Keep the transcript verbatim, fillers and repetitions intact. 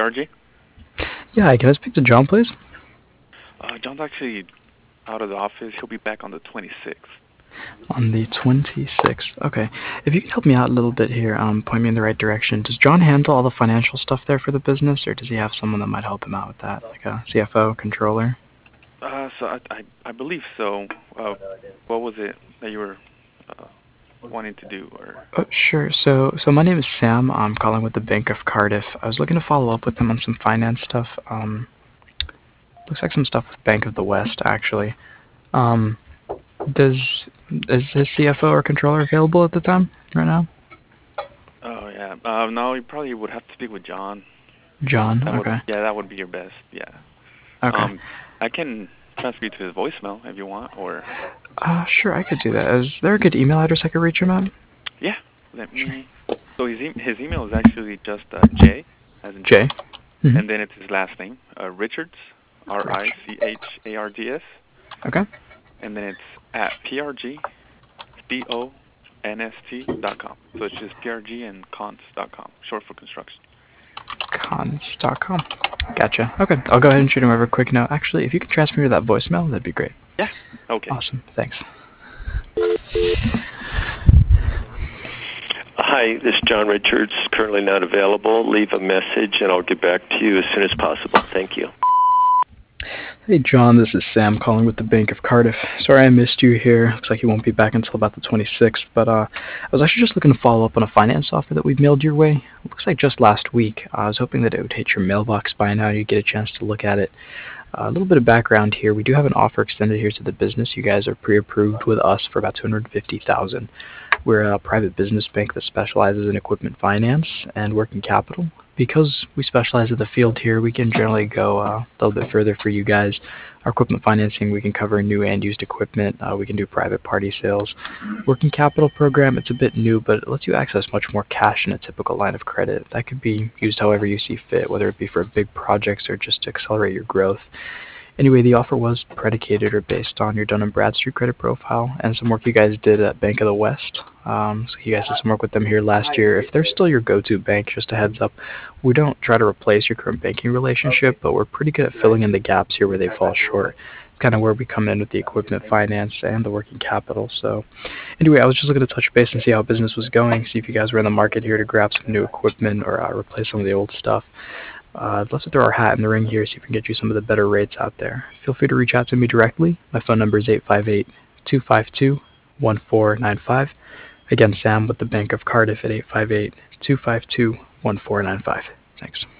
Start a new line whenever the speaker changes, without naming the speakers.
R G?
Yeah, hi, can I speak to John, please?
Uh, John's actually out of the office. He'll be back on the twenty-sixth.
On the twenty-sixth. Okay. If you could help me out a little bit here, um, point me in the right direction. Does John handle all the financial stuff there for the business, or does he have someone that might help him out with that, like a C F O, controller?
Uh, so I, I, I believe so. Uh, what was it that you were uh, wanting to do? Or
Oh, sure. So, so my name is Sam. I'm calling with the Bank of Cardiff. I was looking to follow up with him on some finance stuff. Um, looks like some stuff with Bank of the West, actually. Um, does is his C F O or controller available at the time right now?
oh yeah, uh, no, you probably would have to speak with John.
John.
That would
Okay.
yeah, that would be your best. Yeah.
Okay.
Um, I can transfer you to his voicemail if you want, or
Uh, sure, I could do that. Is there a good email address I could reach him at?
yeah. Let
Sure.
me. So his e- his email is actually just uh, J, as in
Jay.
John,
Mm-hmm.
and then it's his last name, uh, Richards, R I C H A R D S,
Okay.
and then it's at P R G C O N S T dot com. So it's just P R G and cons dot com, short for construction.
Cons dot com. Gotcha. Okay, I'll go ahead and shoot him over a quick note. Actually, if you could transfer me to that voicemail, that'd be great.
Yeah. Okay.
Awesome. Thanks.
Hi, this is John Richards, currently not available. Leave a message and I'll get back to you as soon as possible. Thank you.
Hey, John, this is Sam calling with the Bank of Cardiff. Sorry I missed you here. Looks like you won't be back until about the twenty-sixth, but uh, I was actually just looking to follow up on a finance offer that we've mailed your way. It looks like just last week. Uh, I was hoping that it would hit your mailbox by now and you'd get a chance to look at it. Uh, a little bit of background here. We do have an offer extended here to the business. You guys are pre-approved with us for about two hundred fifty thousand dollars. We're a private business bank that specializes in equipment finance and working capital. Because we specialize in the field here, we can generally go uh, a little bit further for you guys. Our equipment financing, we can cover new and used equipment. Uh, we can do private party sales. Working capital program, it's a bit new, but it lets you access much more cash in a typical line of credit. That could be used however you see fit, whether it be for big projects or just to accelerate your growth. Anyway, the offer was predicated or based on your Dun and Bradstreet credit profile and some work you guys did at Bank of the West. Um, so you guys did some work with them here last year. If they're still your go-to bank, just a heads up, we don't try to replace your current banking relationship, but we're pretty good at filling in the gaps here where they fall short. It's kind of where we come in with the equipment finance and the working capital. So anyway, I was just looking to touch base and see how business was going, see if you guys were in the market here to grab some new equipment or uh, replace some of the old stuff. Uh, I'd love to throw our hat in the ring here, see if we can get you some of the better rates out there. Feel free to reach out to me directly. My phone number is eight five eight, two five two, one four nine five. Again, Sam with the Bank of Cardiff at eight five eight, two five two, one four nine five. Thanks.